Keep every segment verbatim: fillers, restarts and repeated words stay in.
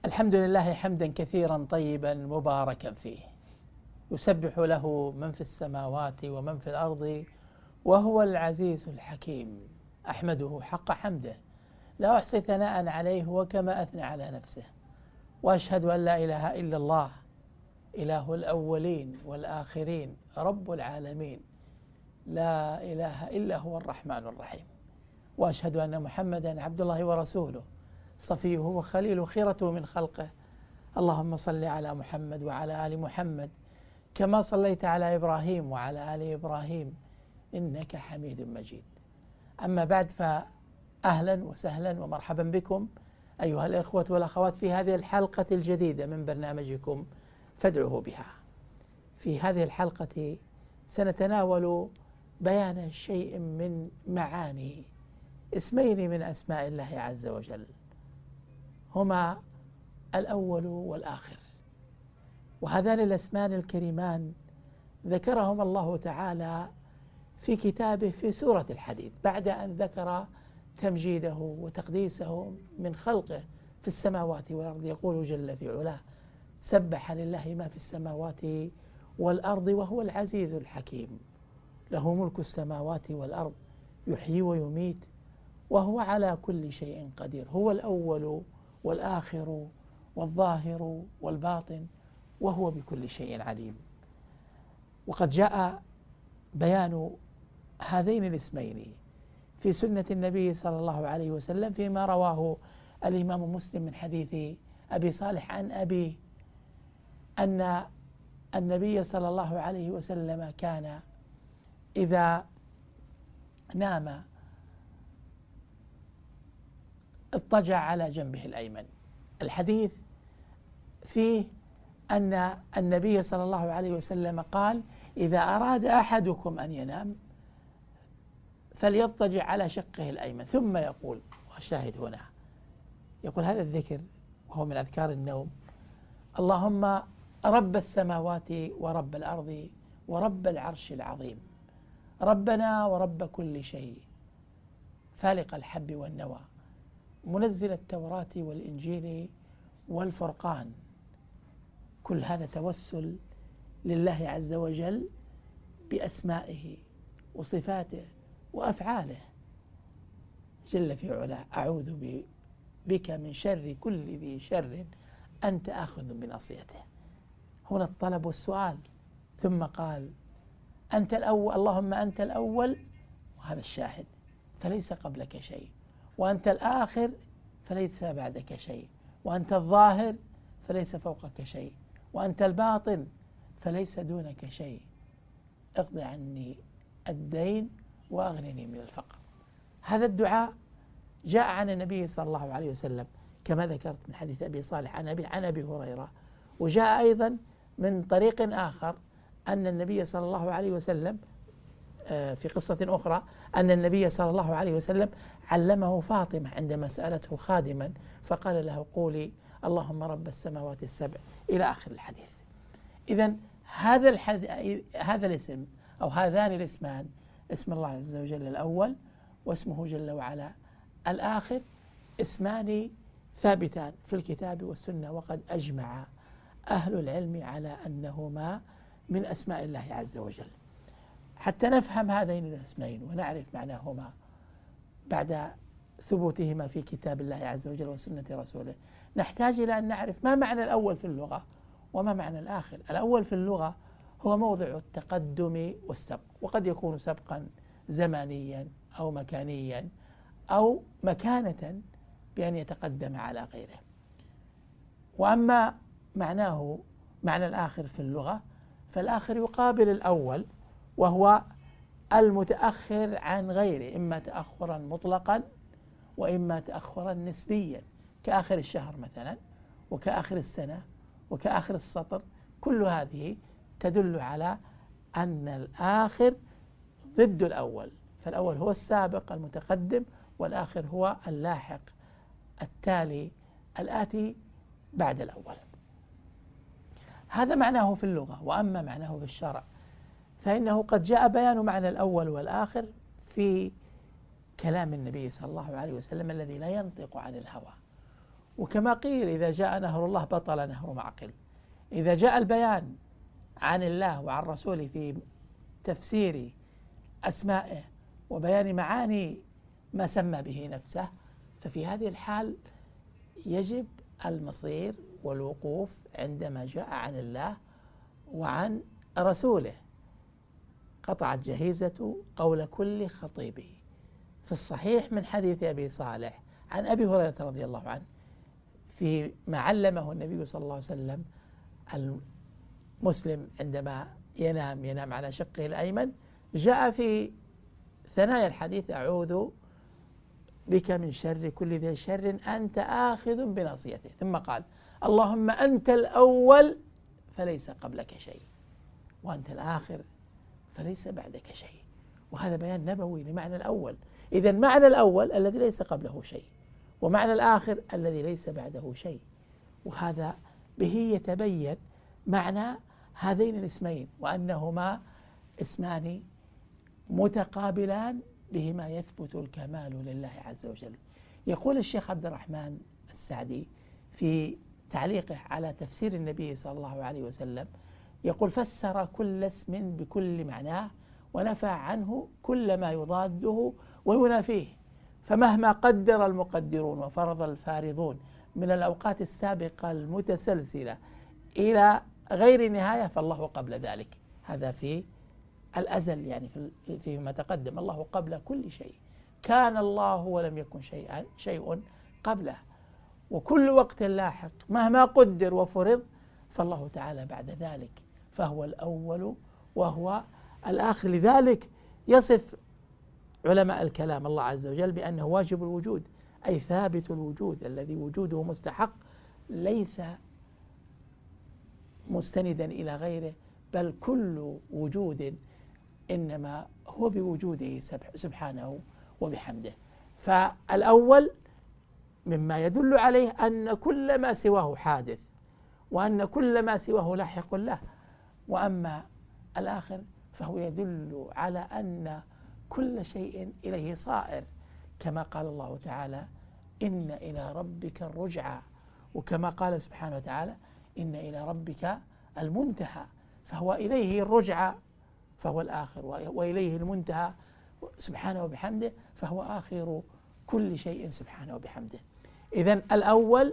الحمد لله حمدا كثيرا طيبا مباركا فيه، يسبح له من في السماوات ومن في الأرض وهو العزيز الحكيم. أحمده حق حمده، لا أحصي ثناء عليه وكما أثنى على نفسه، وأشهد أن لا إله إلا الله إله الأولين والآخرين رب العالمين، لا إله إلا هو الرحمن الرحيم. وأشهد أن محمدا عبد الله ورسوله، صفيه وخليله، خيرته من خلقه. اللهم صل على محمد وعلى آل محمد كما صليت على إبراهيم وعلى آل إبراهيم إنك حميد مجيد. أما بعد، فأهلا وسهلا ومرحبا بكم أيها الإخوة والأخوات في هذه الحلقة الجديدة من برنامجكم فادعوه بها. في هذه الحلقة سنتناول بيان شيء من معاني اسمين من أسماء الله عز وجل، هما الأول والآخر. وهذان الاسمان الكريمان ذكرهما الله تعالى في كتابه في سورة الحديد، بعد أن ذكر تمجيده وتقديسه من خلقه في السماوات والأرض. يقول جل في علاه: سبح لله ما في السماوات والأرض وهو العزيز الحكيم، له ملك السماوات والأرض، يحيي ويميت وهو على كل شيء قدير. هو الأول والآخر والظاهر والباطن وهو بكل شيء عليم. وقد جاء بيان هذين الاسمين في سنة النبي صلى الله عليه وسلم فيما رواه الإمام مسلم من حديث أبي صالح عن أبيه أن النبي صلى الله عليه وسلم كان إذا نام اضطجع على جنبه الأيمن. الحديث فيه أن النبي صلى الله عليه وسلم قال: إذا أراد أحدكم أن ينام فليضطجع على شقه الأيمن، ثم يقول، والشاهد هنا يقول هذا الذكر وهو من أذكار النوم: اللهم رب السماوات ورب الأرض ورب العرش العظيم، ربنا ورب كل شيء، فالق الحب والنوى، منزل التوراة والإنجيل والفرقان. كل هذا توسل لله عز وجل بأسمائه وصفاته وأفعاله جل في علاه. أعوذ بك من شر كل ذي شر أنت آخذ بناصيته. هنا الطلب والسؤال. ثم قال: أنت الأول، اللهم أنت الأول، وهذا الشاهد، فليس قبلك شيء، وأنت الآخر فليس بعدك شيء، وأنت الظاهر فليس فوقك شيء، وأنت الباطن فليس دونك شيء. اقض عني الدين وأغنني من الفقر. هذا الدعاء جاء عن النبي صلى الله عليه وسلم كما ذكرت من حديث أبي صالح عن أبي, عن أبي هريرة. وجاء أيضا من طريق آخر أن النبي صلى الله عليه وسلم في قصة أخرى أن النبي صلى الله عليه وسلم علمه فاطمة عندما سألته خادما فقال له: قولي اللهم رب السماوات السبع، إلى آخر الحديث. إذن هذا الحد... هذا الاسم أو هذان الاسمان، اسم الله عز وجل الأول واسمه جل وعلا الآخر، اسمان ثابتان في الكتاب والسنة، وقد أجمع أهل العلم على أنهما من أسماء الله عز وجل. حتى نفهم هذين الاسمين ونعرف معناهما بعد ثبوتهما في كتاب الله عز وجل وسنة رسوله، نحتاج إلى أن نعرف ما معنى الأول في اللغة وما معنى الآخر. الأول في اللغة هو موضع التقدم والسبق، وقد يكون سبقا زمانيا أو مكانيا أو مكانة بأن يتقدم على غيره. وأما معناه معنى الآخر في اللغة، فالآخر يقابل الأول، وهو المتأخر عن غيره، إما تأخرا مطلقا وإما تأخرا نسبيا، كآخر الشهر مثلا، وكآخر السنة، وكآخر السطر. كل هذه تدل على أن الآخر ضد الأول، فالأول هو السابق المتقدم، والآخر هو اللاحق التالي الآتي بعد الأول. هذا معناه في اللغة. وأما معناه في الشرع فإنه قد جاء بيان معنى الأول والآخر في كلام النبي صلى الله عليه وسلم الذي لا ينطق عن الهوى، وكما قيل إذا جاء نهر الله بطل نهر معقل. إذا جاء البيان عن الله وعن رسوله في تفسير أسمائه وبيان معاني ما سمى به نفسه، ففي هذه الحال يجب المصير والوقوف عندما جاء عن الله وعن رسوله. قطعت جهيزة قول كل خطيبه في الصحيح من حديث أبي صالح عن أبي هريرة رضي الله عنه في ما علمه النبي صلى الله عليه وسلم. المسلم عندما ينام ينام على شقه الأيمن، جاء في ثنايا الحديث أعوذ بك من شر كل ذي شر أنت آخذ بناصيته، ثم قال اللهم أنت الأول فليس قبلك شيء وأنت الآخر فليس بعدك شيء. وهذا بيان نبوي لمعنى الأول. إذا معنى الأول الذي ليس قبله شيء، ومعنى الآخر الذي ليس بعده شيء، وهذا به يتبين معنى هذين الاسمين، وأنهما اسمان متقابلان بهما يثبت الكمال لله عز وجل. يقول الشيخ عبد الرحمن السعدي في تعليقه على تفسير النبي صلى الله عليه وسلم، يقول فسر كل اسم بكل معناه ونفى عنه كل ما يضاده وينافيه، فمهما قدر المقدرون وفرض الفارضون من الأوقات السابقة المتسلسلة إلى غير نهاية فالله قبل ذلك. هذا في الأزل، يعني في فيما تقدم، الله قبل كل شيء، كان الله ولم يكن شيئا شيء قبله، وكل وقت لاحق مهما قدر وفرض فالله تعالى بعد ذلك، فهو الأول وهو الآخر. لذلك يصف علماء الكلام الله عز وجل بأنه واجب الوجود، أي ثابت الوجود الذي وجوده مستحق ليس مستندا إلى غيره، بل كل وجود إنما هو بوجوده سبحانه وبحمده. فالأول مما يدل عليه أن كل ما سواه حادث، وأن كل ما سواه لاحق له. وأما الآخر فهو يدل على أن كل شيء إليه صائر، كما قال الله تعالى إن إلى ربك الرجعى، وكما قال سبحانه وتعالى إن إلى ربك المنتهى، فهو إليه الرجعى فهو الآخر، وإليه المنتهى سبحانه وبحمده فهو آخر كل شيء سبحانه وبحمده. إذن الأول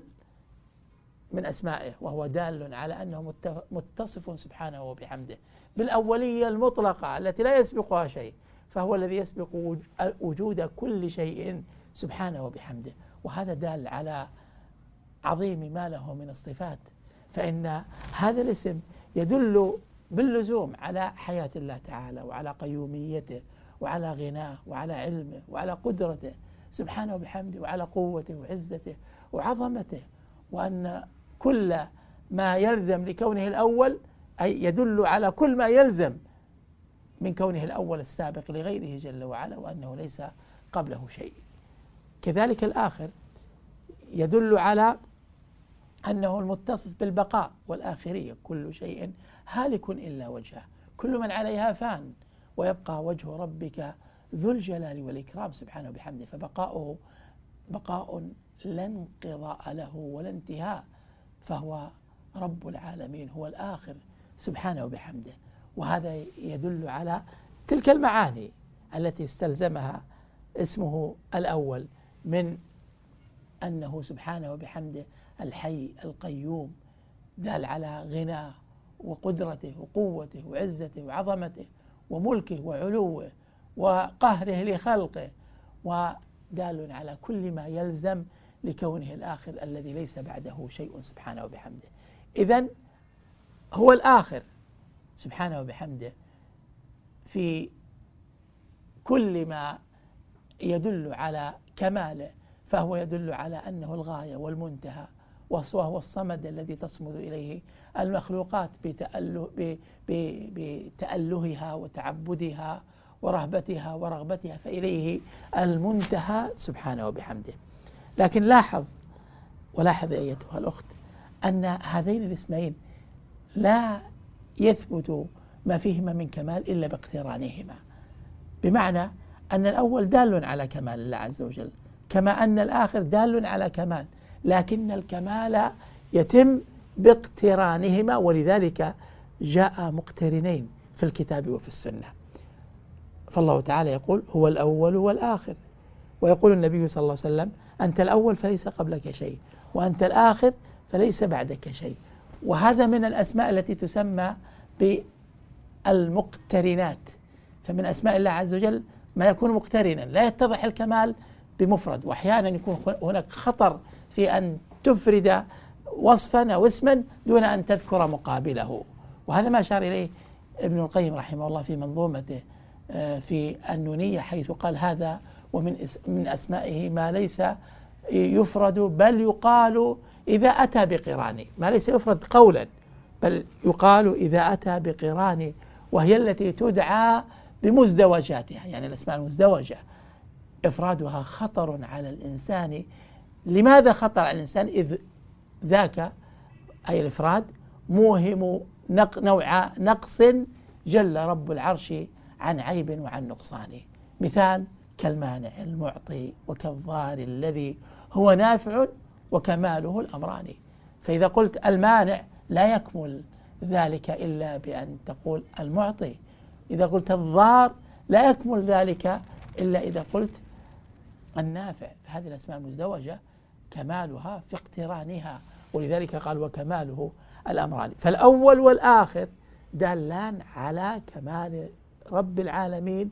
من أسمائه، وهو دال على أنه متصف سبحانه وبحمده بالأولية المطلقة التي لا يسبقها شيء، فهو الذي يسبق وجود كل شيء سبحانه وبحمده. وهذا دال على عظيم ما له من الصفات، فإن هذا الاسم يدل باللزوم على حياة الله تعالى وعلى قيوميته وعلى غناه وعلى علمه وعلى قدرته سبحانه وبحمده وعلى قوته وعزته وعظمته، وأن كل ما يلزم لكونه الأول أي يدل على كل ما يلزم من كونه الأول السابق لغيره جل وعلا، وأنه ليس قبله شيء. كذلك الآخر يدل على أنه المتصف بالبقاء والآخرية، كل شيء هالك إلا وجهه، كل من عليها فان ويبقى وجه ربك ذو الجلال والإكرام سبحانه وبحمده، فبقاؤه بقاء لا انقضاء له ولا انتهاء، فهو رب العالمين، هو الآخر سبحانه وبحمده. وهذا يدل على تلك المعاني التي استلزمها اسمه الأول من أنه سبحانه وبحمده الحي القيوم، دال على غناه وقدرته وقوته وعزته وعظمته وملكه وعلوه وقهره لخلقه، ودال على كل ما يلزم لكونه الآخر الذي ليس بعده شيء سبحانه وبحمده. إذن هو الآخر سبحانه وبحمده في كل ما يدل على كماله، فهو يدل على أنه الغاية والمنتهى، وهو الصمد الذي تصمد إليه المخلوقات بتأله بتألهها وتعبدها ورهبتها ورغبتها، فإليه المنتهى سبحانه وبحمده. لكن لاحظ ولاحظ أيتها الأخت أن هذين الاسمين لا يثبت ما فيهما من كمال إلا باقترانهما، بمعنى أن الأول دال على كمال الله عز وجل، كما أن الآخر دال على كمال، لكن الكمال يتم باقترانهما، ولذلك جاء مقترنين في الكتاب وفي السنة. فالله تعالى يقول هو الأول والآخر، ويقول النبي صلى الله عليه وسلم أنت الأول فليس قبلك شيء، وأنت الآخر فليس بعدك شيء. وهذا من الأسماء التي تسمى بالمقترنات. فمن أسماء الله عز وجل ما يكون مقترنا، لا يتضح الكمال بمفرد، وأحيانا يكون هناك خطر في أن تفرد وصفا أو اسما دون أن تذكر مقابله. وهذا ما أشار إليه ابن القيم رحمه الله في منظومته في النونية، حيث قال هذا ومن من أسمائه ما ليس يفرد بل يقال إذا أتى بقران، ما ليس يفرد قولا بل يقال إذا أتى بقران، وهي التي تدعى بمزدوجاتها، يعني الأسماء المزدوجة إفرادها خطر على الإنسان. لماذا خطر على الإنسان؟ إذ ذاك أي الإفراد موهم نق نوع نقص جل رب العرش عن عيب وعن نقصان. مثال كالمانع المعطي وكالضار الذي هو نافع وكماله الأمران. فإذا قلت المانع لا يكمل ذلك إلا بأن تقول المعطي، إذا قلت الضار لا يكمل ذلك إلا إذا قلت النافع. فهذه الأسماء المزدوجة كمالها في اقترانها، ولذلك قال وكماله الأمران. فالأول والآخر دالان على كمال رب العالمين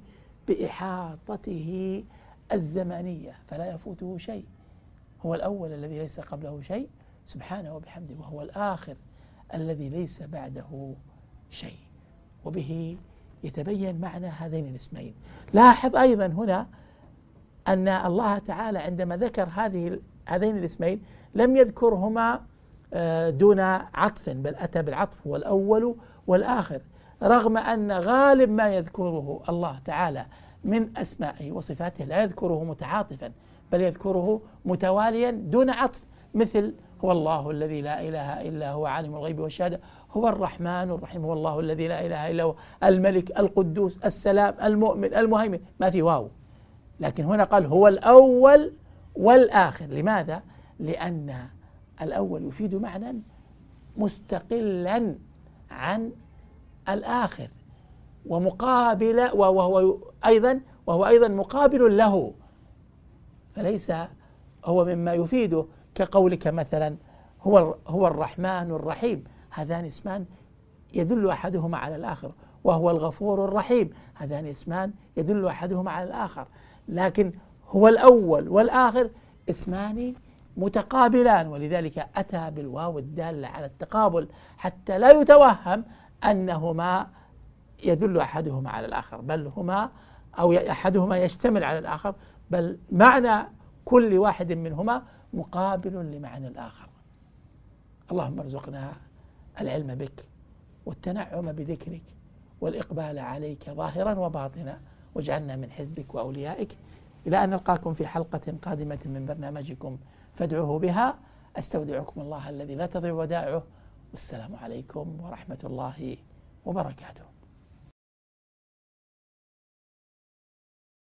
بإحاطته الزمنية، فلا يفوته شيء. هو الأول الذي ليس قبله شيء سبحانه وبحمده، وهو الآخر الذي ليس بعده شيء. وبه يتبين معنى هذين الاسمين. لاحظ أيضا هنا أن الله تعالى عندما ذكر هذه هذين الاسمين لم يذكرهما دون عطف، بل أتى بالعطف، هو الأول والآخر، رغم أن غالب ما يذكره الله تعالى من أسمائه وصفاته لا يذكره متعاطفا، بل يذكره متواليا دون عطف، مثل هو الله الذي لا إله إلا هو عالم الغيب والشهادة، هو الرحمن الرحيم، هو الله الذي لا إله إلا هو الملك القدوس السلام المؤمن المهيمن، ما في واو. لكن هنا قال هو الأول والآخر. لماذا؟ لأن الأول يفيد معنى مستقلا عن الآخر ومقابل، وهو أيضا وهو أيضا مقابل له، فليس هو مما يفيده، كقولك مثلا هو هو الرحمن الرحيم، هذان اسمان يدل أحدهما على الآخر، وهو الغفور الرحيم، هذان اسمان يدل أحدهما على الآخر. لكن هو الأول والآخر اسمان متقابلان، ولذلك أتى بالواو الدالة على التقابل حتى لا يتوهم أنهما يدل أحدهما على الآخر، بل هما أو أحدهما يشتمل على الآخر، بل معنى كل واحد منهما مقابل لمعنى الآخر. اللهم ارزقنا العلم بك والتنعم بذكرك والإقبال عليك ظاهرا وباطنا، واجعلنا من حزبك وأوليائك. إلى أن نلقاكم في حلقة قادمة من برنامجكم فادعوه بها. أستودعكم الله الذي لا تضيع ودائعه، والسلام عليكم ورحمة الله وبركاته.